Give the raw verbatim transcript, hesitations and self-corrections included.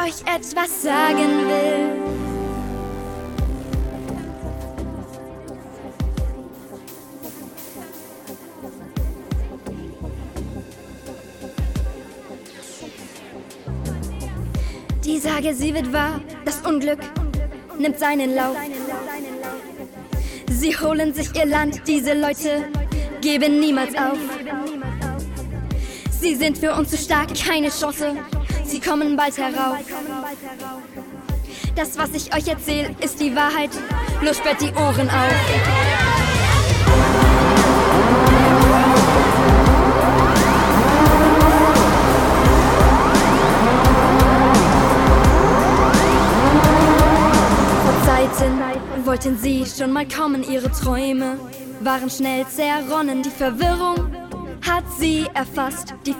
euch etwas sagen will. Die Sage, sie wird wahr, das Unglück nimmt seinen Lauf. Sie holen sich ihr Land, diese Leute geben niemals auf. Sie sind für uns zu stark, keine Chance, sie kommen bald herauf. Das, was ich euch erzähl, ist die Wahrheit, los sperrt die Ohren auf. Wollten sie schon mal kommen, ihre Träume waren schnell zerronnen. Die Verwirrung hat sie erfasst, die